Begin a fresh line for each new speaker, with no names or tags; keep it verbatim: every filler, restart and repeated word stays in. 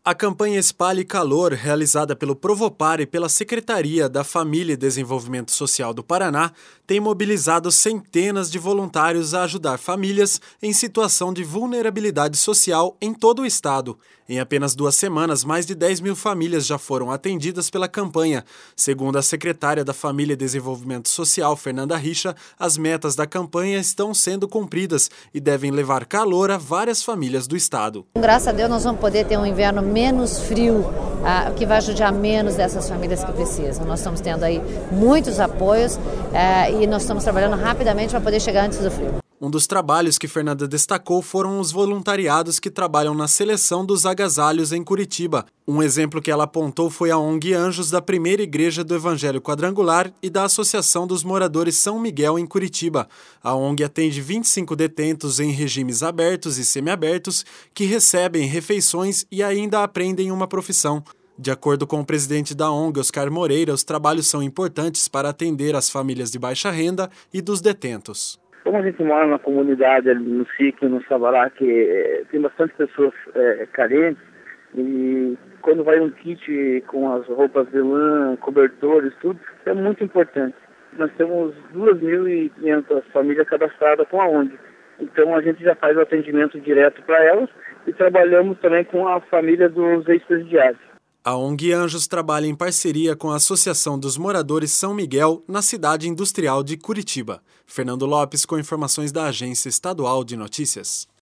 A campanha Espalhe Calor, realizada pelo Provopar e pela Secretaria da Família e Desenvolvimento Social do Paraná, tem mobilizado centenas de voluntários a ajudar famílias em situação de vulnerabilidade social em todo o estado. Em apenas duas semanas, mais de dez mil famílias já foram atendidas pela campanha. Segundo a secretária da Família e Desenvolvimento Social, Fernanda Richa, as metas da campanha estão sendo cumpridas e devem levar calor a várias famílias do estado.
Graças a Deus nós vamos poder ter um inverno menos frio, ah, que vai ajudar menos dessas famílias que precisam. Nós estamos tendo aí muitos apoios ah, e nós estamos trabalhando rapidamente para poder chegar antes do frio.
Um dos trabalhos que Fernanda destacou foram os voluntariados que trabalham na seleção dos agasalhos em Curitiba. Um exemplo que ela apontou foi a O N G Anjos da Primeira Igreja do Evangelho Quadrangular e da Associação dos Moradores São Miguel em Curitiba. A O N G atende vinte e cinco detentos em regimes abertos e semiabertos que recebem refeições e ainda aprendem uma profissão. De acordo com o presidente da O N G, Oscar Moreira, os trabalhos são importantes para atender as famílias de baixa renda e dos detentos.
Como a gente mora na comunidade ali no sítio, no Sabará, que é, tem bastante pessoas é, carentes, e quando vai um kit com as roupas de lã, cobertores, tudo, é muito importante. Nós temos duas mil e quinhentas famílias cadastradas com a O N G. Então a gente já faz o atendimento direto para elas e trabalhamos também com a família dos ex-presidiários.
A O N G Anjos trabalha em parceria com a Associação dos Moradores São Miguel, na cidade industrial de Curitiba. Fernando Lopes, com informações da Agência Estadual de Notícias.